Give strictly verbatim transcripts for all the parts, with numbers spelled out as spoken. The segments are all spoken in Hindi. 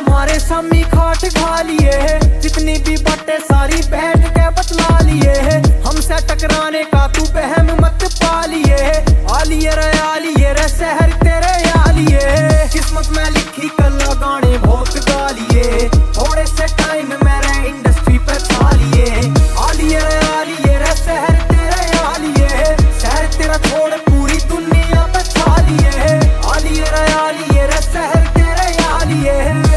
मारे सामी खाट खा लिए है, जितनी भी बातें सारी बैठ के बतला लिए है। हमसे टकराने का तू बहम मत पा लिए है, आलिए रे आलिए रे शहर तेरे आलिए। किस्मत में लिखी कला गाने बहुत गा लिए, थोड़े से टाइम मेरे इंडस्ट्री पे छा लिए। आलिए रे आलिए रे शहर तेरे आलिए, शहर तेरा छोड़ पूरी दुनिया पे छा लिए। आलिए रे आलिए रे शहर तेरे आलिए।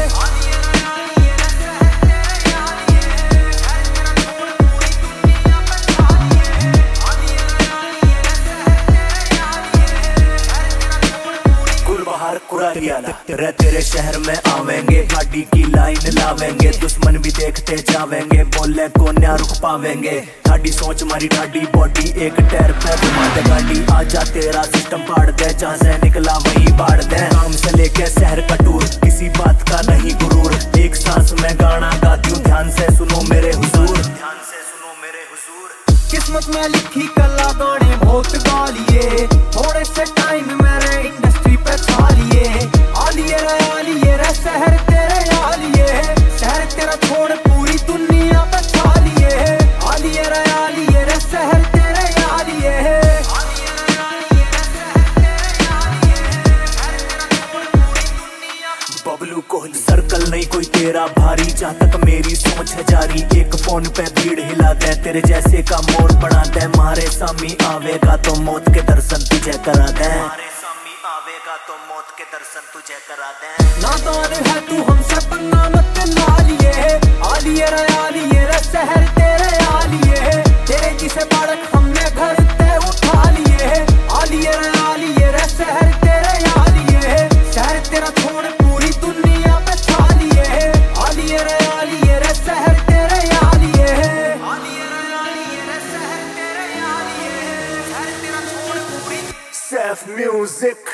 रे तेरे शहर में आवेंगे, गाड़ी की लाइन लावेंगे, दुश्मन भी देखते जावेंगे, बोले को ना रुक पावेंगे। ठाडी सोच मारी ठाडी बॉडी, एक टायर पे घुमा दे गाड़ी, आजा तेरा सिस्टम पाड़ दे, जहाँ से निकला वहीं बाढ़ दे। काम से लेके शहर का टूर, किसी बात का नहीं गुरूर, एक सांस में गाना गाती हूँ, ध्यान से सुनो मेरे हुजूर, ध्यान से सुनो मेरे हुजूर। किस्मत में लिखी कला गाने बहुत गा लिए, थोड़े से टाइम मेरे इंडस्ट्री पे छा लिए। आलिए रे आलिए रे शहर तेरे आलिए, शहर तेरा छोड़ पूरी दुनिया पे छा लिए। आलिए रे आलिए रे शहर तेरे आलिए। बबलू कोहली सर्कल नहीं कोई तेरा भारी, जहाँ तक मेरी सोच है जारी, एक फोन पे भीड़ हिला दे, तेरे जैसे का मोड़ बना दे। मारे सामी आवेगा तो मौत के दर्शन तुझे करा दे, मारे सामी आवेगा तो मौत के दर्शन तुझे करा दे। नादान है तू हमसे पंगा मत ला लिए, आलिए रे आलिए रे शहर तेरे आलिए, तेरे जिसे बालक हमने घर पे उठा लिए। आलिए रे आलिए रे शहर तेरे आलिए, शहर तेरा छोड़ पूरी दुनिया पे छा लिए। आलिए रे आलिए रे शहर तेरे आलिए, आलिए रे आलिए रे शहर तेरे आलिए, शहर तेरा छोड़ पूरी। सैफ म्यूजिक।